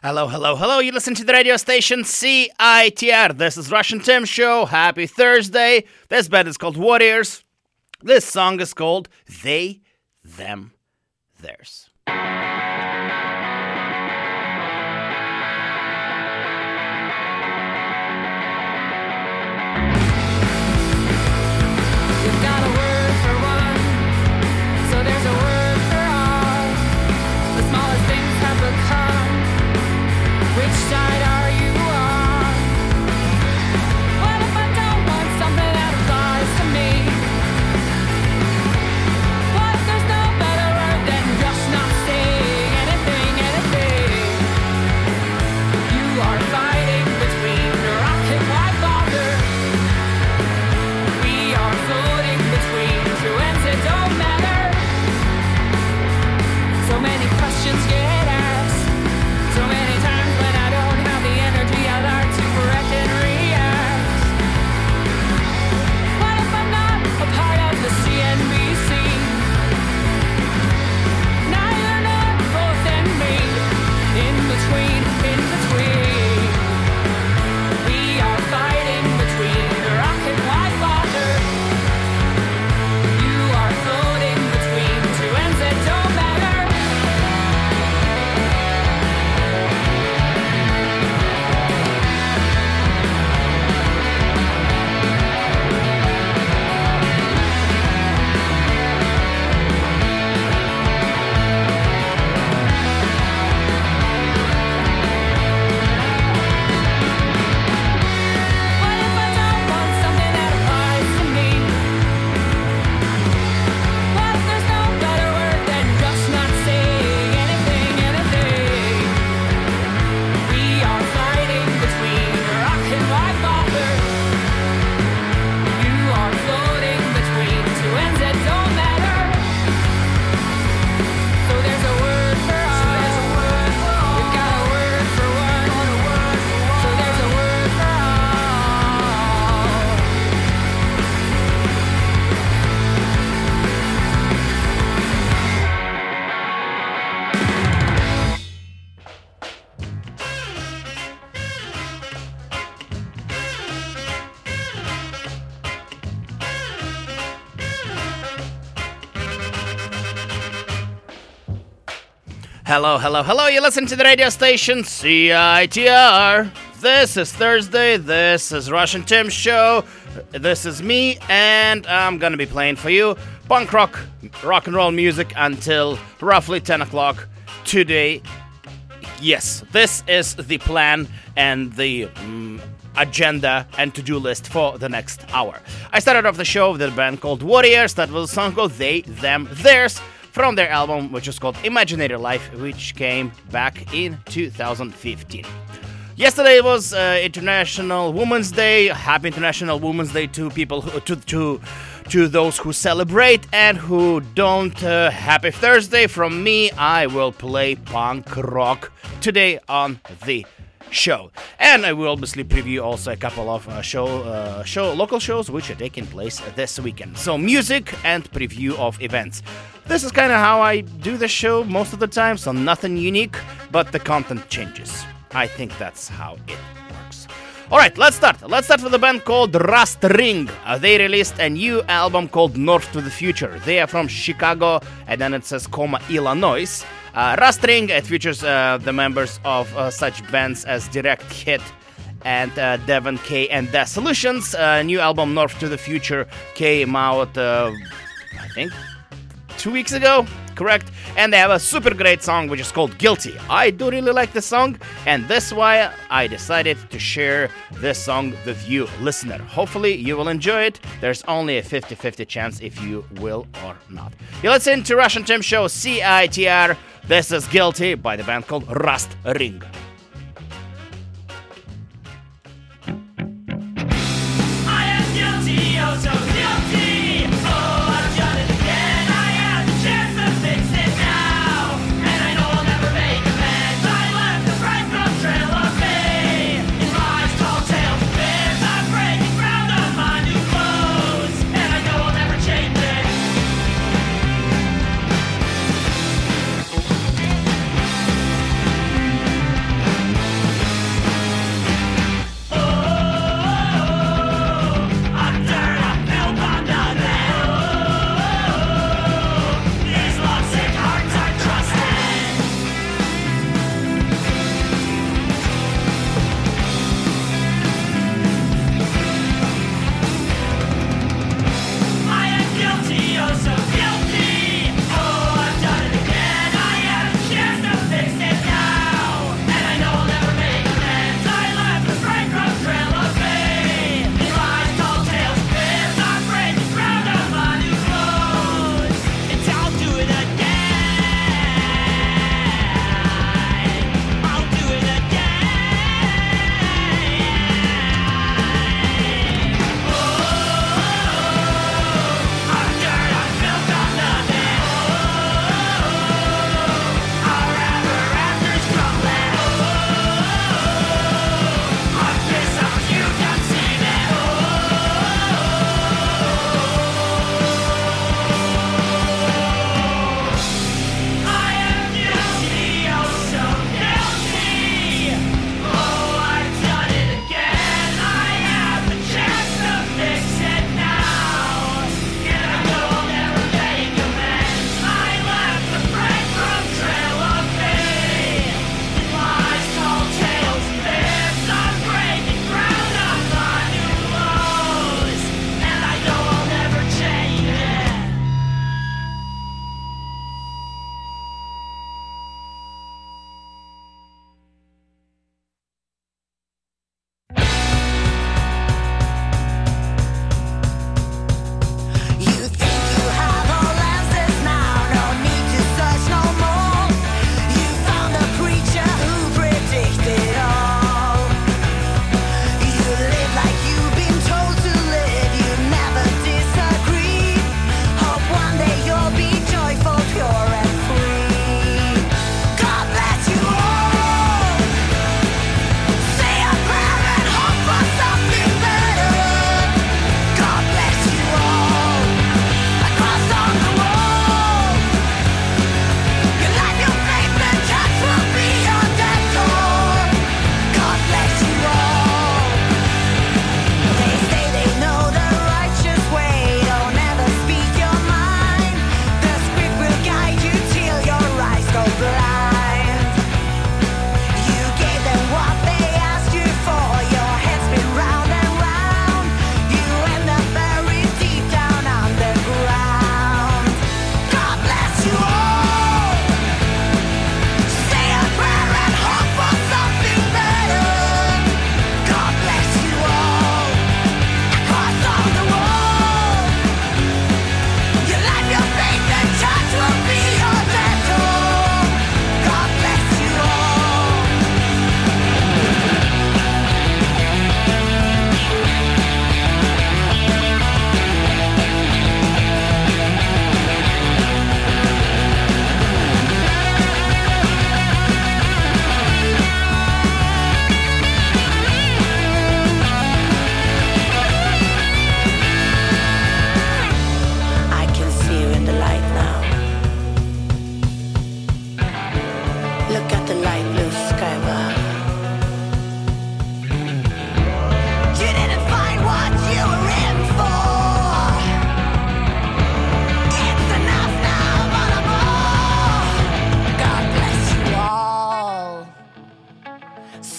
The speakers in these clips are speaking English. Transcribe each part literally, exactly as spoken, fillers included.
Hello, hello, hello. You listen to the radio station C I T R. This is Russian Tim Show. Happy Thursday. This band is called Warriors. This song is called They, Them, Theirs. Hello, hello, hello. You listen to the radio station C I T R. This is Thursday. This is Russian Tim Show. This is me, and I'm gonna be playing for you punk rock, rock and roll music until roughly ten o'clock today. Yes, this is the plan and the um, agenda and to-do list for the next hour. I started off the show with a band called Warriors. That was a song called They, Them, Theirs, from their album, which is called Imaginary Life, which came back in two thousand fifteen. Yesterday was uh, International Women's Day. Happy International Women's Day to people, who, to to to those who celebrate and who don't. Uh, happy Thursday from me. I will play punk rock today on the show, and I will obviously preview also a couple of uh, show uh, show local shows which are taking place this weekend. So music and preview of events. This is kind of how I do the show most of the time, so nothing unique, but the content changes. I think that's how it works. Alright, let's start. Let's start with a band called Rust Ring. Uh, they released a new album called North to the Future. They are from Chicago, and then it says, comma, Illinois. Uh, Rust Ring, it features uh, the members of uh, such bands as Direct Hit and uh, Devon K and The Solutions. Uh, new album North to the Future came out, uh, I think, two weeks ago, correct? And they have a super great song which is called Guilty. I do really like this song, and that's why I decided to share this song with you, listener. Hopefully you will enjoy it. There's only a fifty-fifty chance if you will or not. You listen to Russian Tim Show C I T R. This is Guilty by the band called Rust Ring. I am guilty, oh so guilty. Oh, I've done it again. I have the chance to fix it now, and I know I'll never make amends. I left the bright from trail of me. In lies, tall tales, and fears, I'm breaking ground on my new clothes, and I know I'll never change it.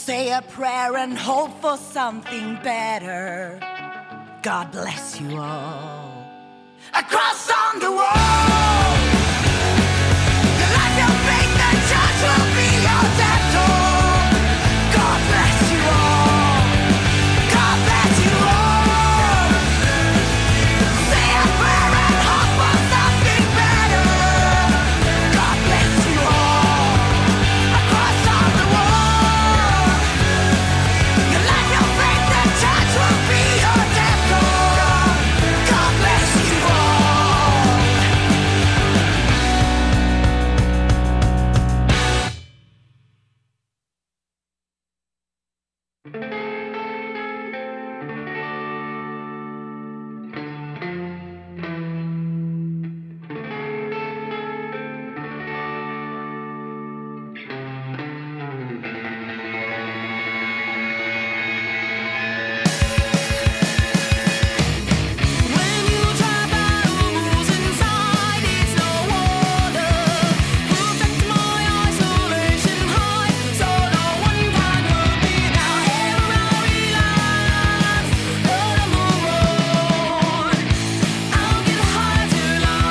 say a prayer and hope for something better. God bless you all. Across on the wall, your life, your faith, the church will be your dental. God bless you all. God bless you all. Say a prayer and hope for something better. God bless you all. Across on the wall, your life, your faith, the church will be your dental. God bless you all. When you try battles inside, it's no wonder. Protect my isolation high, so no one can hurt me now. Ever I realize that I'm the road. I'll get high till I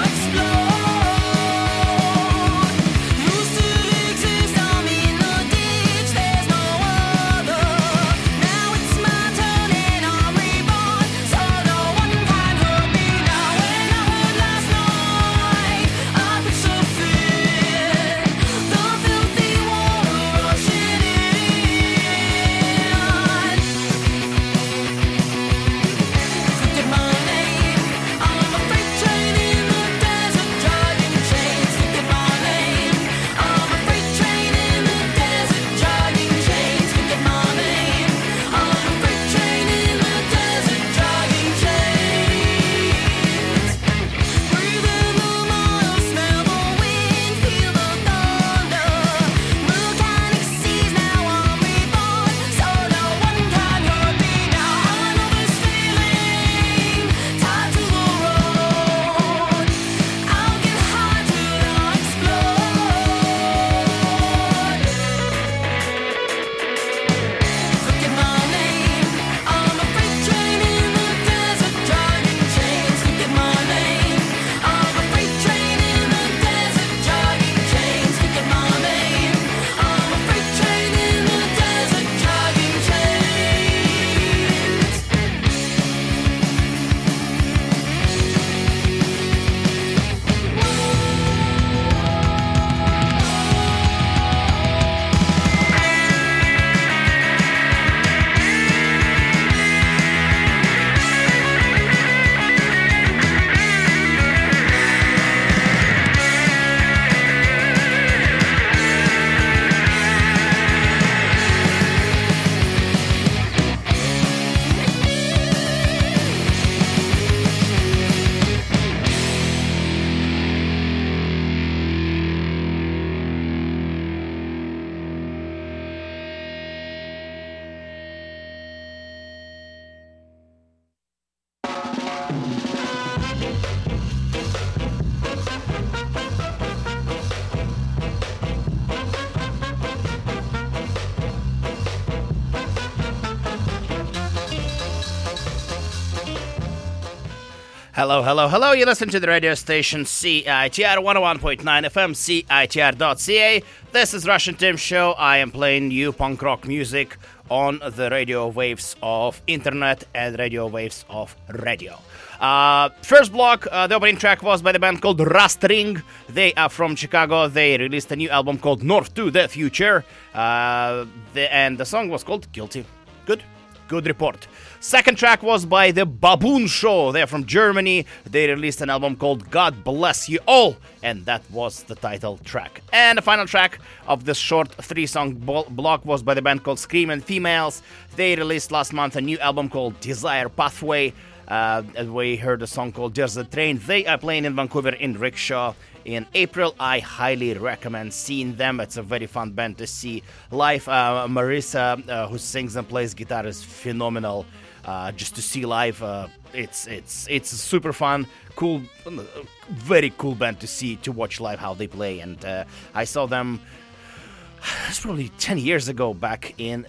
explode. Used to exist, I'm in the ditch. There's no other. Now it's my turn and I'm reborn, so no one can hurt me now. When I heard last night, I could so feel the filthy water rushing in. Forget my name, I'm a freight train in the desert, dragging chains. Forget my name, I'm a freight train in the desert, dragging chains. Forget my name, I'm a freight train in the desert, dragging chains. Breathe in the miles, smell the wind, feel the thunder. Volcanic seas, now I'm reborn, so no one can hurt me now. I know this feeling, tied to the road. I'll get high till I explode. Forget my name, I'm a freight train in the desert, dragging chains. Forget my name, I'm a freight train in the desert, dragging chains. Forget my name, I'm a freight train in the desert, dragging chains. Hello, hello, hello. You listen to the radio station C I T R one oh one point nine F M, C I T R dot C A. This is Russian Tim Show. I am playing new punk rock music on the radio waves of internet and radio waves of radio. Uh, first block, uh, the opening track was by the band called Rust Ring. They are from Chicago. They released a new album called North to the Future. Uh, the, and the song was called Guilty. Good, good report. Second track was by the Baboon Show. They're from Germany. They released an album called God Bless You All, and that was the title track. And the final track of this short three-song blo- block was by the band called Screaming Females. They released last month a new album called Desire Pathway. Uh, and we heard a song called There's a Train. They are playing in Vancouver in Rickshaw in April. I highly recommend seeing them. It's a very fun band to see live. Uh, Marissa, uh, who sings and plays guitar, is phenomenal. Uh, just to see live, uh, it's it's it's super fun, cool, very cool band to see, to watch live how they play. And uh, I saw them It's probably ten years ago, back in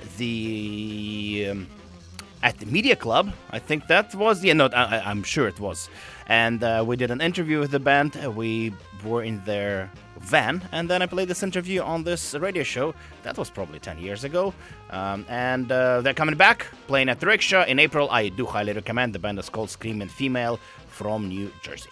the um, at the Media Club. I think that was, yeah, no, I, I'm sure it was. And uh, we did an interview with the band. Uh, We were in their van, and then I played this interview on this radio show. That was probably ten years ago. Um, and uh, they're coming back, playing at the Rickshaw in April. I do highly recommend. The band is called Screaming Female from New Jersey.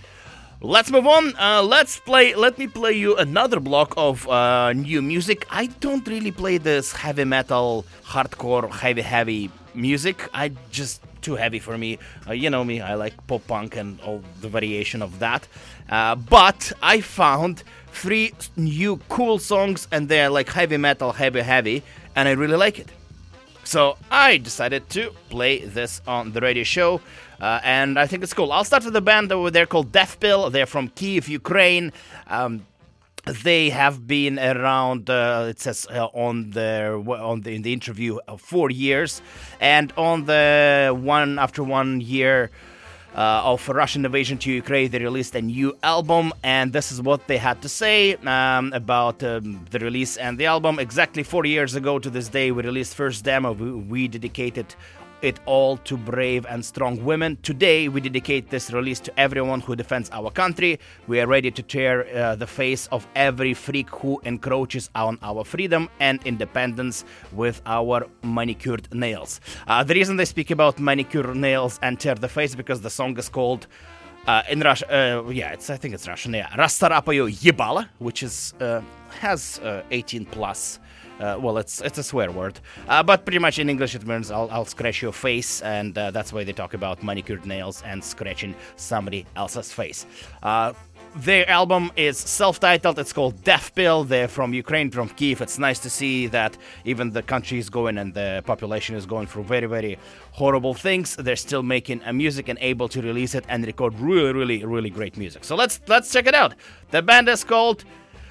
Let's move on. Uh, let's play. Let me play you another block of uh, new music. I don't really play this heavy metal, hardcore, heavy, heavy music. I just too heavy for me. Uh, you know me. I like pop punk and all the variation of that. Uh, but I found three new cool songs, and they're like heavy metal, heavy, heavy, and I really like it. So I decided to play this on the radio show, uh, and I think it's cool. I'll start with the band over there called Death Pill. They're from Kyiv, Ukraine. Um, they have been around. Uh, it says uh, on the on the in the interview uh, four years, and on the one after one year uh, of Russian invasion to Ukraine, they released a new album, and this is what they had to say um, about um, the release and the album. Exactly four years ago to this day, we released first demo. We, we dedicated it all to brave and strong women. Today, we dedicate this release to everyone who defends our country. We are ready to tear uh, the face of every freak who encroaches on our freedom and independence with our manicured nails. Uh, the reason they speak about manicured nails and tear the face because the song is called uh, in Russian. Uh, yeah, it's I think it's Russian. Yeah, Расцарапаю ебало, which is uh, has uh, eighteen plus. Uh, well, it's it's a swear word, uh, but pretty much in English it means I'll, I'll scratch your face, and uh, that's why they talk about manicured nails and scratching somebody else's face. Uh, their album is self-titled. It's called Death Pill. They're from Ukraine, from Kyiv. It's nice to see that even the country is going and the population is going through very, very horrible things. They're still making a music and able to release it and record really, really, really great music. So let's let's check it out. The band is called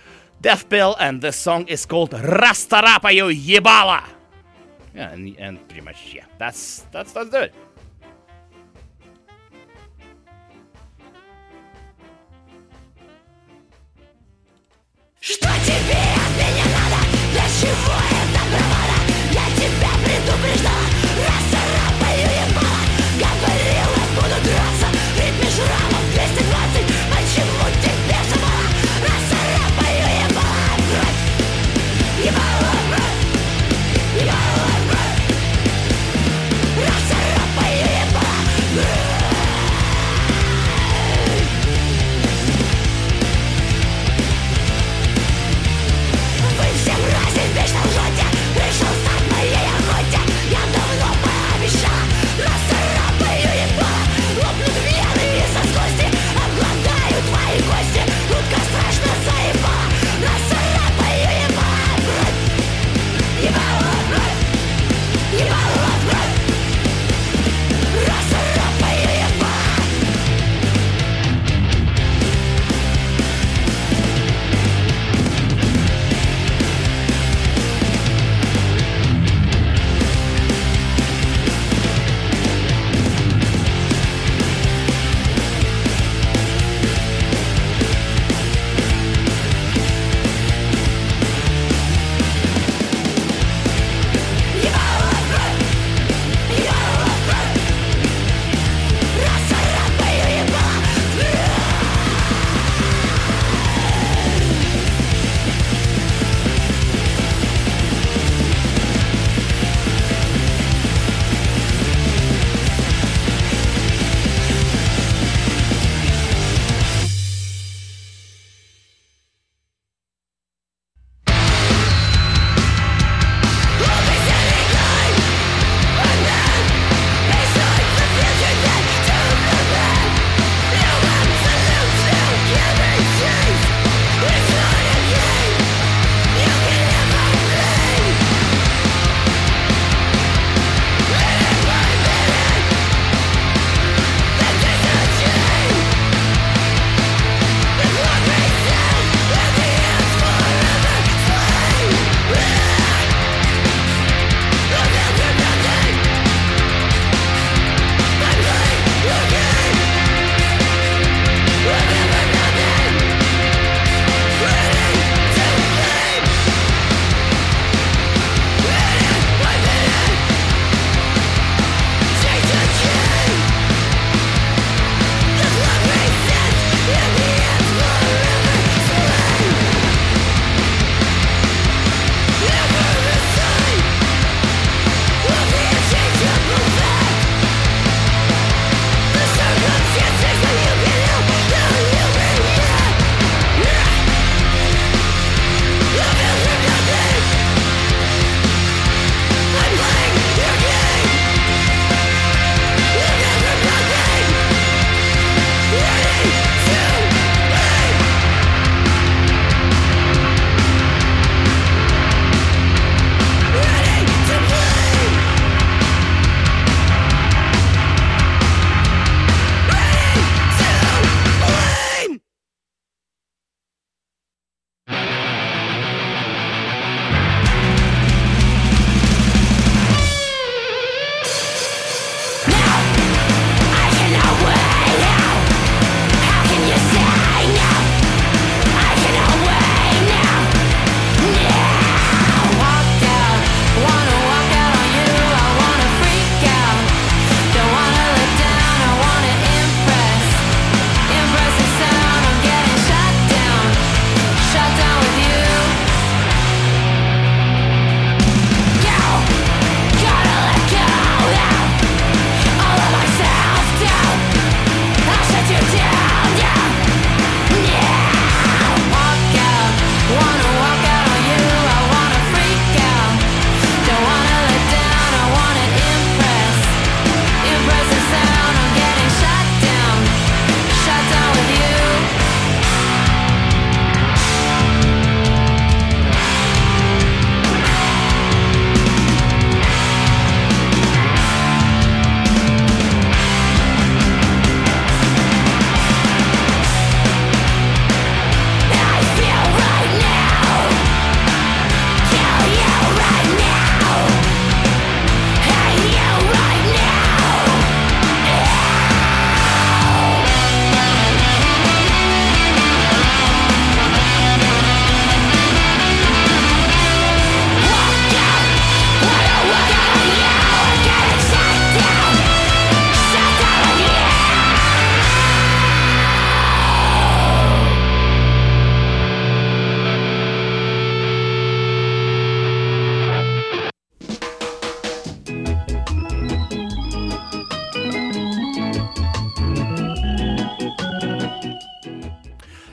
Death Pill, and the song is called Расцарапаю ебало. Yeah, and, and pretty much, yeah, that's, that's, that's it. Что тебе от меня надо? Для чего эта бравада? Я тебя предупреждала, расцарапаю ебало. Говорила, буду драться, в ритме шрамов двести двадцать. Почему тебе все мало? Расцарапаю ебало, ебало, ебало, расцарапаю ебало. Вы все мрази вечно лжете.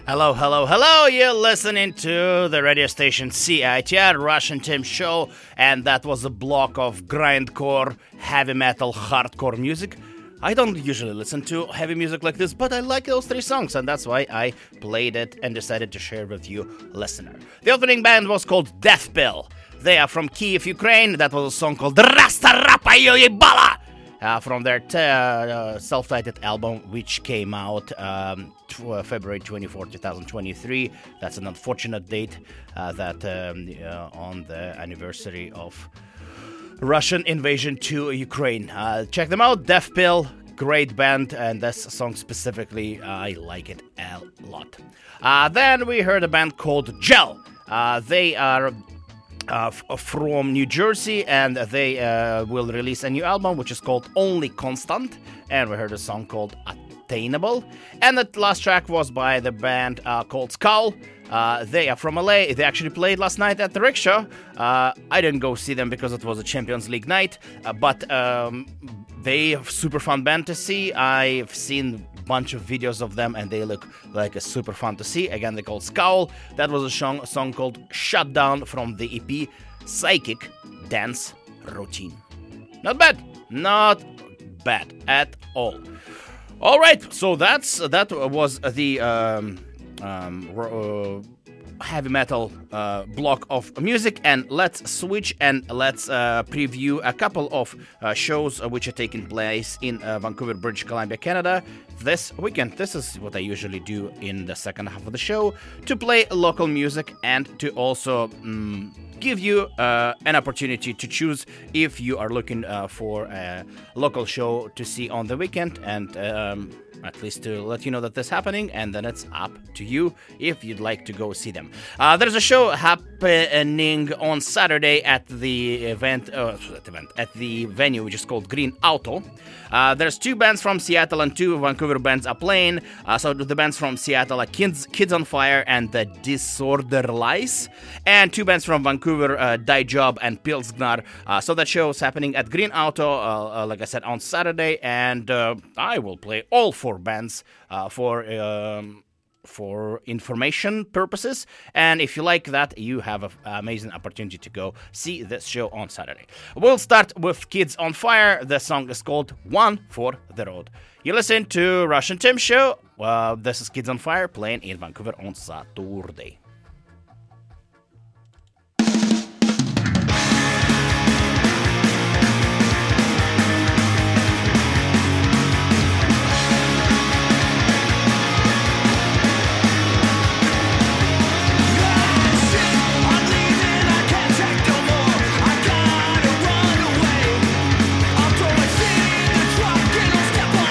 Hello, hello, hello! You're listening to the radio station C I T R, Russian Tim Show, and that was a block of grindcore, heavy metal, hardcore music. I don't usually listen to heavy music like this, but I like those three songs, and that's why I played it and decided to share with you, listener. The opening band was called Death Pill. They are from Kiev, Ukraine. That was a song called Rastarapayobala! Uh, from their t- uh, self-titled album, which came out um, t- uh, February twenty-fourth, twenty twenty-three. That's an unfortunate date uh, that um, uh, on the anniversary of Russian invasion to Ukraine. Uh, check them out, Death Pill, great band, and this song specifically, uh, I like it a lot. Uh, then we heard a band called Gel. Uh, they are Uh, f- from New Jersey, and they uh, will release a new album which is called Only Constant, and we heard a song called Attainable. And the last track was by the band uh, called Skull. Uh, they are from L A. They actually played last night at the Rickshaw. Uh, I didn't go see them because it was a Champions League night, uh, but um, they are super fun band to see. I've seen bunch of videos of them, and they look like a super fun to see. Again, they're called Scowl. That was a song, a song called Shutdown from the E P Psychic Dance Routine. Not bad. Not bad at all. All right, so that's that was the um, um, uh, heavy metal uh, block of music, and let's switch and let's uh, preview a couple of uh, shows uh, which are taking place in uh, Vancouver, British Columbia, Canada this weekend. This is what I usually do in the second half of the show, to play local music and to also um, give you uh, an opportunity to choose if you are looking uh, for a local show to see on the weekend, and um, at least to let you know that this is happening, and then it's up to you if you'd like to go see them. Uh, there's a show happening on Saturday at the event, uh, event at the venue, which is called Green Auto. Uh, there's two bands from Seattle and two Vancouver bands are playing. Uh, so the bands from Seattle are Kids, Kids on Fire and the Disorderlies, and two bands from Vancouver, uh, Die Job and Pilsgnar. Uh, so that show is happening at Green Auto, uh, uh, like I said, on Saturday, and uh, I will play all four bands uh, for um, for information purposes, and if you like that, you have an amazing opportunity to go see this show on Saturday. We'll start with Kids on Fire. The song is called One for the Road. You listen to Russian Tim Show. Uh, this is Kids on Fire playing in Vancouver on Saturday.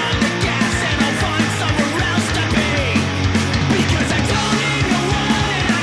Because I don't need no one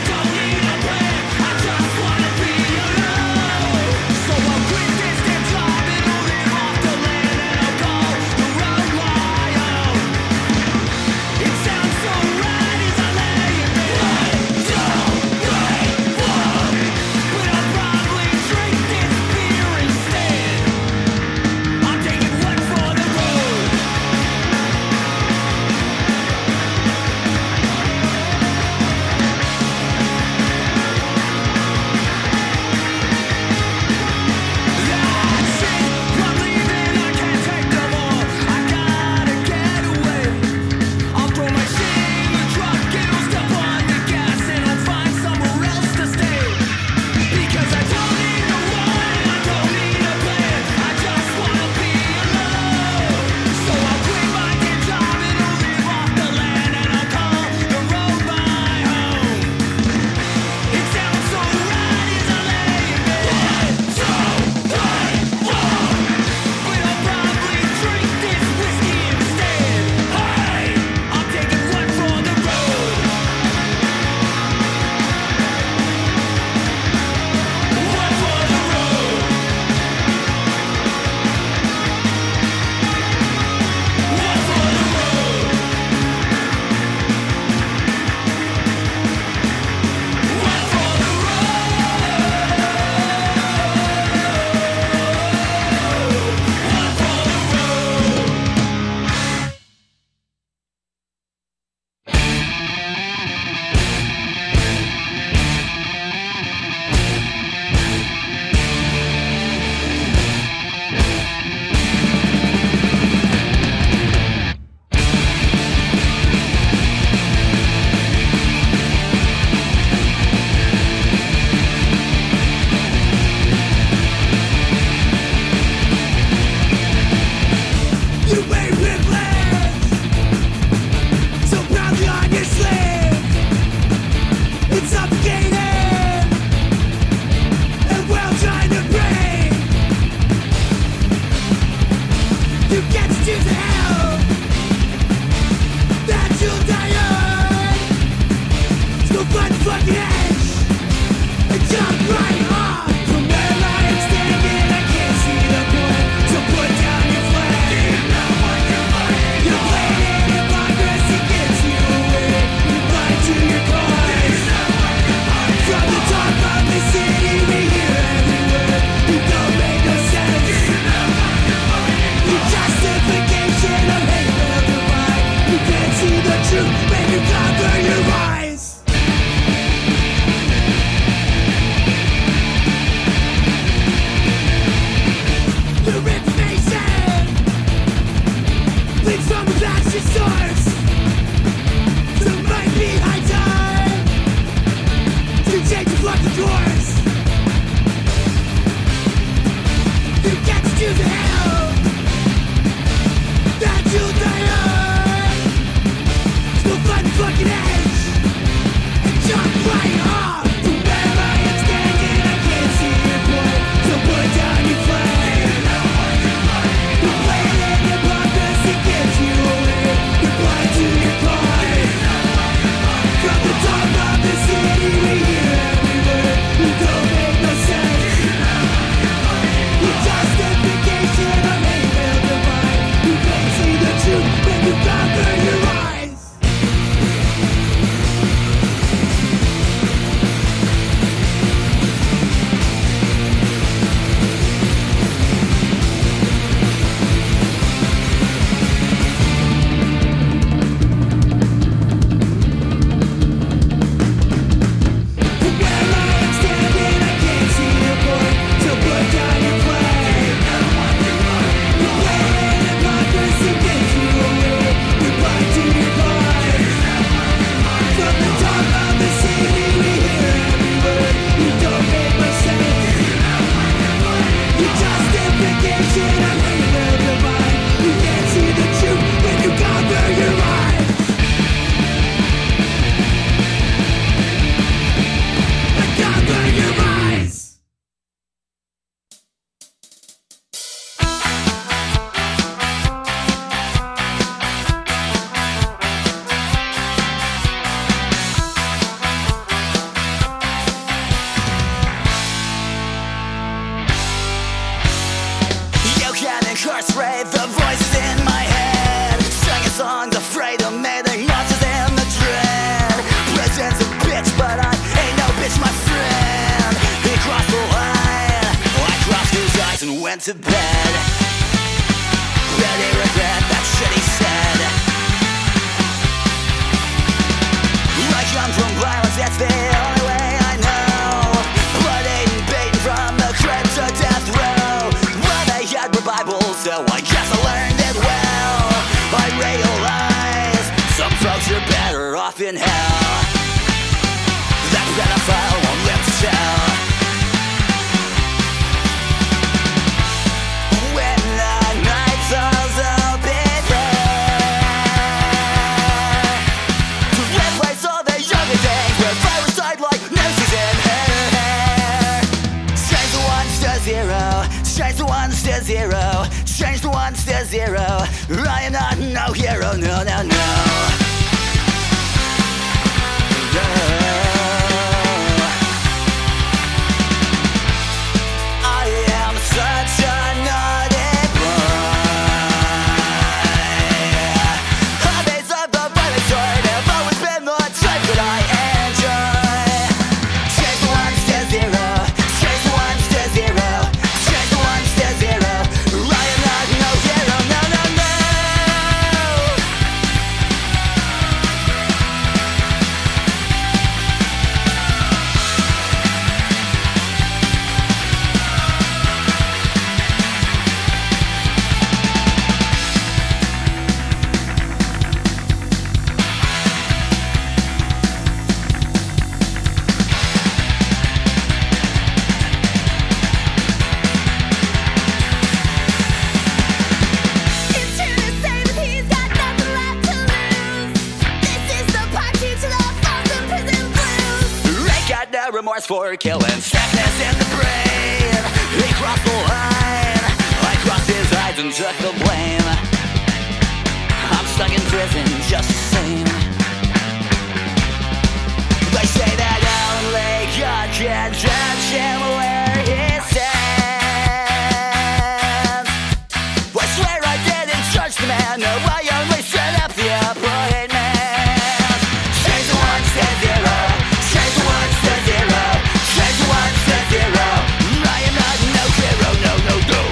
spray the voices in my head. Singing songs afraid of me, the monsters and the dread. President's a bitch, but I ain't no bitch, my friend. He crossed the line, I crossed his eyes and went to bed. Bet he regret that shit he said. I come from violence, that's the only way I know. Blood ain't beaten from the crib to death row. Well, they had revival, so I guess I learned it well. I realize some folks are better off in hell. That pedophile won't live to tell. When the night falls open there, to replace all the younger days where flowers died like noses in her hair. Change the ones to zero, change the ones to zero, change the ones to zero. I am not no hero, no, no, no. No. I am such a naughty boy. Hobbies of the violent sort have always been the type that I enjoy. Change the ones to zero, change the ones to zero, change the ones to zero. I am not no hero, no, no, no. It's true to say that he's got nothing left to lose. This is the part two to the Folsom Prison Blues. They got no remorse for killing sickness in the brain. He crossed the line, I crossed his eyes and took the blame. I'm stuck in prison just the same. They say that only God can judge him where he stands. I swear I didn't judge the man, no, I only set up the appointment. Change the ones to zero, change the ones to zero, change the ones to zero. I am not no hero, no, no, no.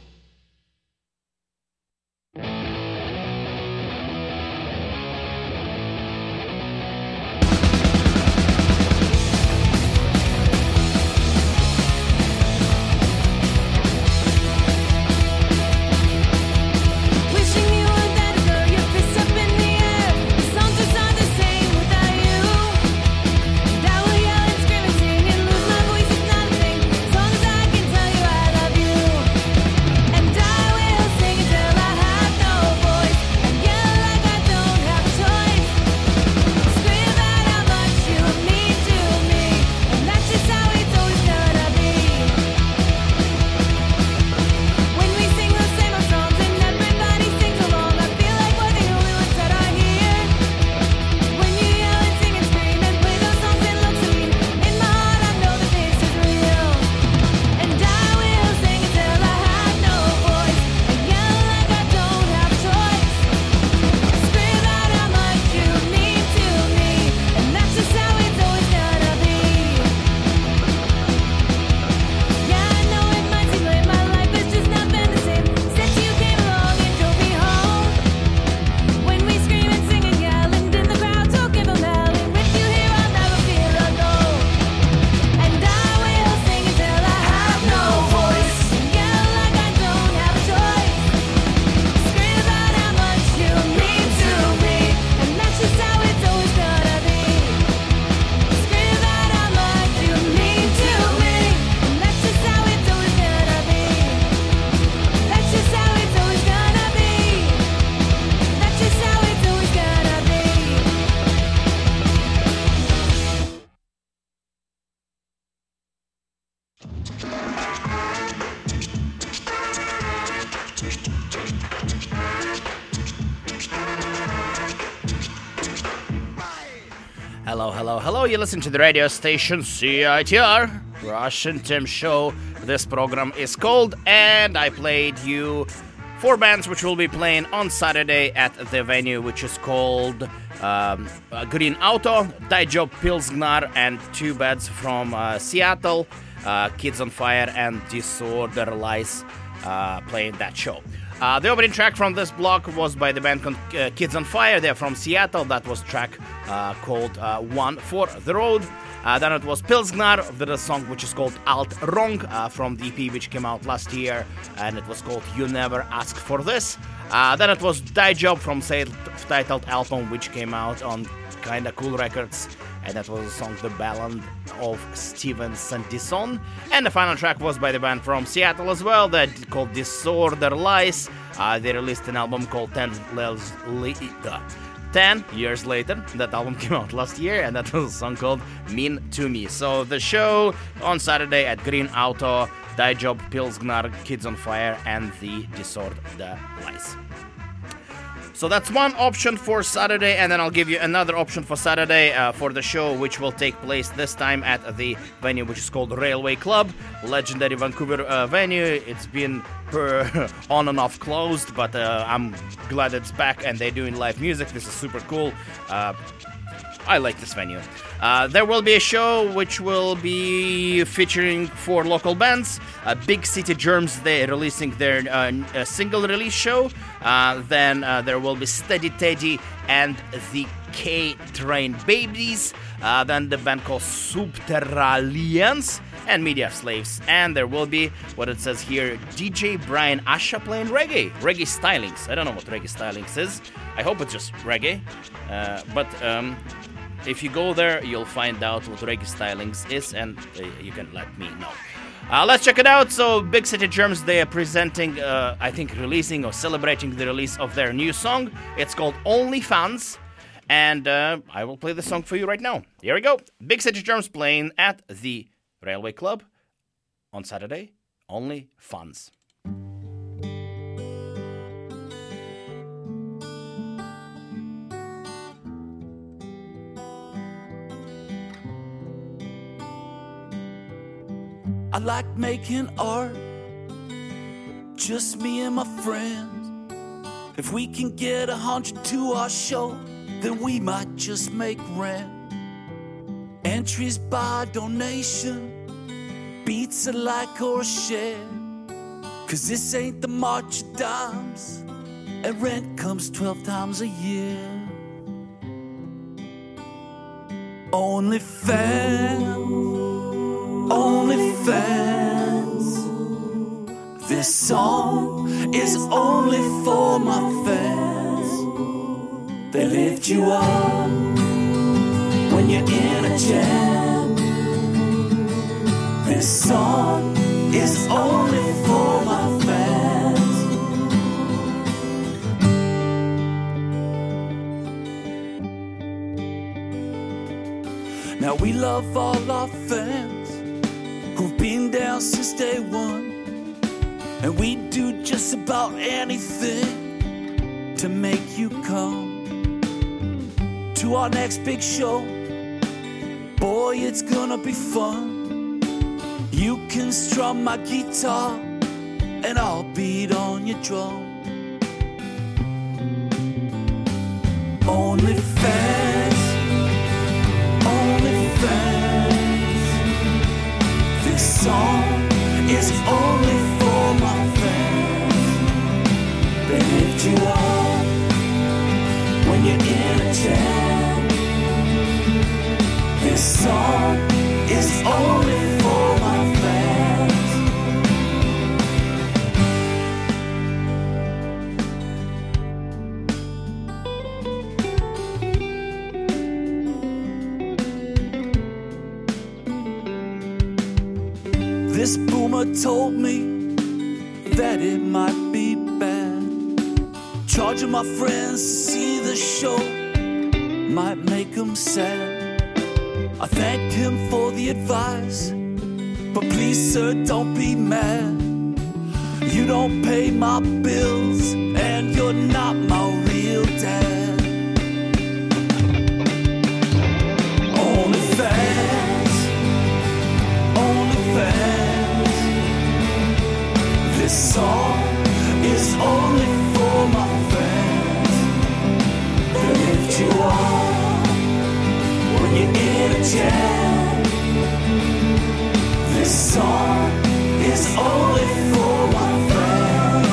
Wishing you were there to throw your fists up in the air. The songs just aren't the same without you. And I will yell and scream and sing and lose my voice is not a thing. As long as I can tell you I love you. And I will sing until I have no voice and yell like I don't have a choice. Scream about how much you mean to me, and that's just how it's always gonna be. When we sing those same old songs and everybody sings along, I feel like we're the only ones that are here. When you yell and sing and scream and play those songs and look so mean, in my heart I know that this is real. And I will sing until I have no voice and yell like I don't have a choice. Scream about how much you mean to me, and that's just how it's always gonna be. Yeah, I know it might seem like my life has just not been the same since you came along and drove me home. When we scream and sing and yell and in the crowd so give 'em hell, and with you here I'll never feel alone. And I will sing until I have no voice and yell like I don't have a choice. Scream about how much you mean to me, and that's just how it's always gonna be. Scream about how much you mean to me, and that's just how it's always gonna be. That's just how it's always gonna be. That's just how it's always gonna be. Hello, hello, hello. You listen to the radio station C I T R, Russian Tim Show. This program is called, and I played you four bands which will be playing on Saturday at the venue, which is called um, uh, Green Auto, Daijob Pilsgnar, and two bands from uh, Seattle, uh, Kids on Fire and Disorder Lies, uh, playing that show. Uh, the opening track from this block was by the band con- uh, Kids on Fire. They're from Seattle. That was track uh, called uh, One for the Road. Uh, then it was Pilsgnar, the song which is called Alt Wrong uh, from the E P which came out last year, and it was called You Never Ask for This. Uh, then it was Daijob from self-titled album which came out on Kinda Cool Records, and that was the song The Ballad of Steven Sandison. And the final track was by the band from Seattle as well, that called Disorder Lies. Uh, they released an album called Ten Lels Le- uh, Ten years later. That album came out last year, and that was a song called Mean to Me. So the show on Saturday at Green Auto, Daijob Pilsgnar, Kids on Fire, and the Disorder Lies. So that's one option for Saturday, and then I'll give you another option for Saturday uh, for the show, which will take place this time at the venue which is called Railway Club, legendary Vancouver uh, venue. It's been per on and off closed, but uh, I'm glad it's back and they're doing live music. This is super cool. Uh, I like this venue. Uh, there will be a show which will be featuring four local bands. Uh, Big City Germs, they're releasing their uh, uh, single release show. Uh, then uh, there will be Steady Teddy and the K-Train Babies. Uh, then the band called Subterralians and Media Slaves. And there will be, what it says here, D J Brian Asha playing reggae. Reggae stylings. I don't know what reggae stylings is. I hope it's just reggae. Uh, but... Um, If you go there, you'll find out what reggae stylings is, and uh, you can let me know. Uh, let's check it out. So, Big City Germs, they are presenting, uh, I think, releasing or celebrating the release of their new song. It's called Only Fans, and uh, I will play the song for you right now. Here we go. Big City Germs playing at the Railway Club on Saturday. Only Fans. I like making art, just me and my friends. If we can get a hundred to our show, then we might just make rent. Entries by donation, beats alike or a share. Cause this ain't the March of Dimes, and rent comes twelve times a year. Only fans, only fans. This song is only for my fans. They lift you up when you're in a jam. This song is only for my fans. Now we love all our fans who've been down since day one, and we do just about anything to make you come to our next big show. Boy, it's gonna be fun. You can strum my guitar and I'll beat on your drum. Only fans, only fans. This song is only for my fans. They lift you up when you're in a jam. This song is only for my fans. This boomer told me that it might be bad. Charging my friends to see the show might make them sad. I thanked him for the advice, but please sir, don't be mad. You don't pay my bills and you're not my real dad. Only fans, only fans. This song is only for my fans. They lift you up when you're in a jam. This song is only for my fans.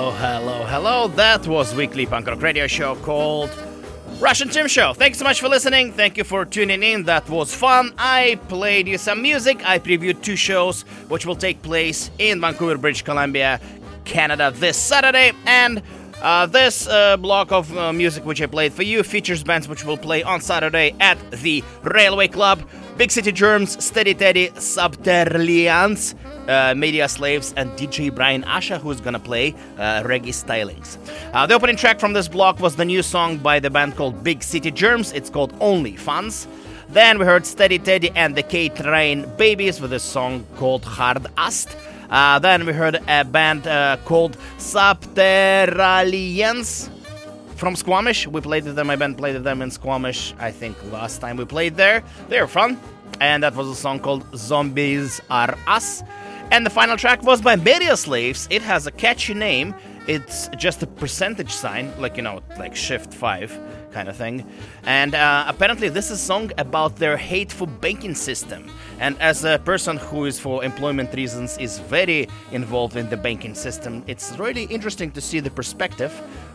Hello, hello, hello. That was weekly punk rock radio show called Russian Tim Show. Thanks so much for listening. Thank you for tuning in. That was fun. I played you some music. I previewed two shows which will take place in Vancouver, British Columbia, Canada this Saturday. And uh, this uh, block of uh, music which I played for you features bands which will play on Saturday at the Railway Club. Big City Germs, Steady Teddy, Subterlians, uh, Media Slaves, and D J Brian Asha, who's gonna play uh, Reggae Stylings. Uh, the opening track from this block was the new song by the band called Big City Germs. It's called Only Fans. Then we heard Steady Teddy and the K-Train Babies with a song called Hard Ast. Uh, then we heard a band uh, called Subterlians from Squamish. We played with them. My band played with them in Squamish, I think, last time we played there. They were fun. And that was a song called Zombies Are Us. And the final track was by Media Slaves. It has a catchy name. It's just a percentage sign, like, you know, like Shift five kind of thing. And uh, apparently this is a song about their hateful banking system. And as a person who is, for employment reasons, is very involved in the banking system, it's really interesting to see the perspective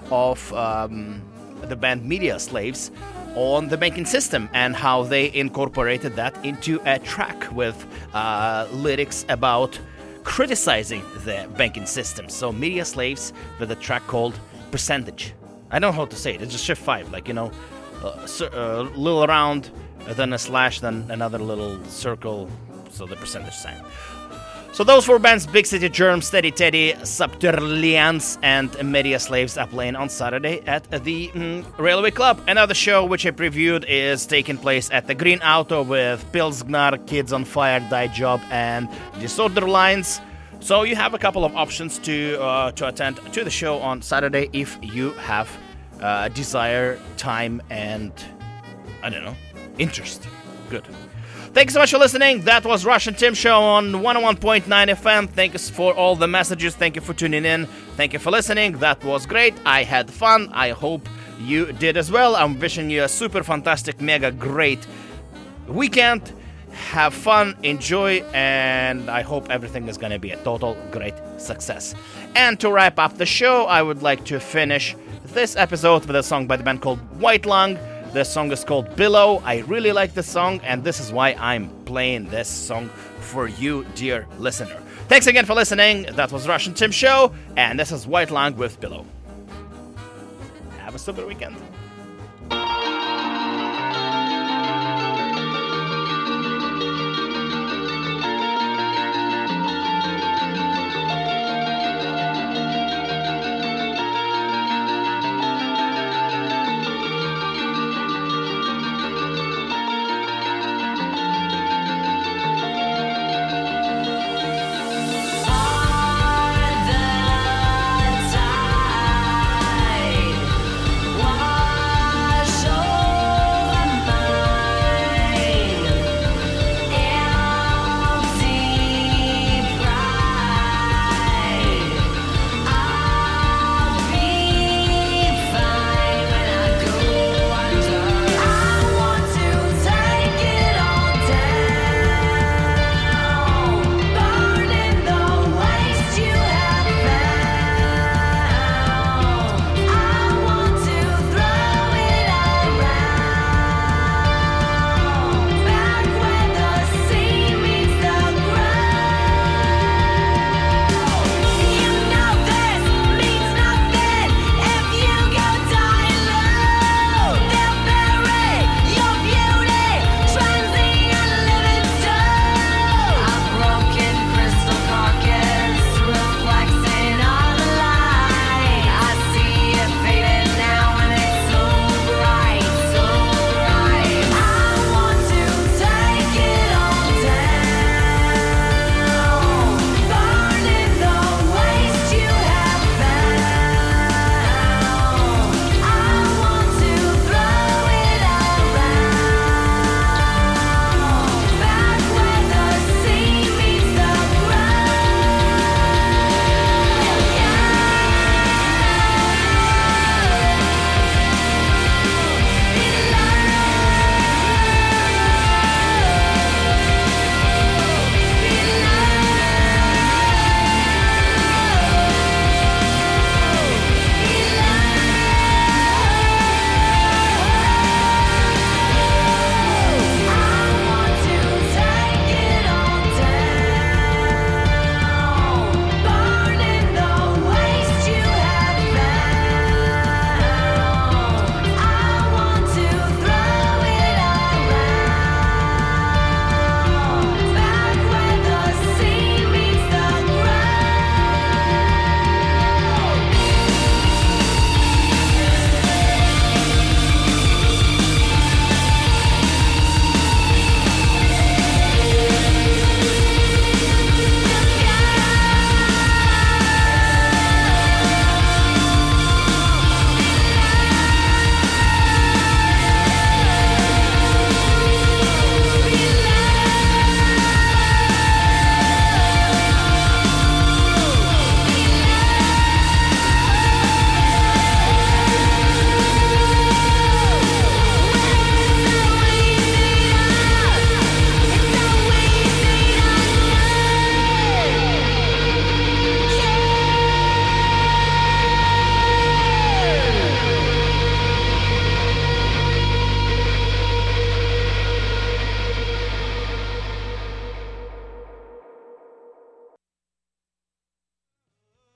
of um, the band Media Slaves on the banking system and how they incorporated that into a track with uh, lyrics about criticizing the banking system. So Media Slaves with a track called Percentage. I don't know how to say it. It's just Shift five, like, you know, a cir- uh, little round, then a slash, then another little circle, so the percentage sign. So those four bands, Big City Germs, Steady Teddy, Subterlians, and Media Slaves, are playing on Saturday at the mm, Railway Club. Another show which I previewed is taking place at the Green Auto with Pilsgnar, Kids on Fire, Die Job, and Disorder Lines. So you have a couple of options to uh, to attend to the show on Saturday if you have uh, desire, time, and, I don't know, interest. Good. Thanks so much for listening. That was Russian Tim Show on one oh one point nine F M. Thank you for all the messages. Thank you for tuning in. Thank you for listening. That was great. I had fun. I hope you did as well. I'm wishing you a super fantastic, mega great weekend. Have fun, enjoy, and I hope everything is going to be a total great success. And to wrap up the show, I would like to finish this episode with a song by the band called White Lung. The song is called Below. I really like this song, and this is why I'm playing this song for you, dear listener. Thanks again for listening. That was Russian Tim Show, and this is White Lung with Below. Have a super weekend.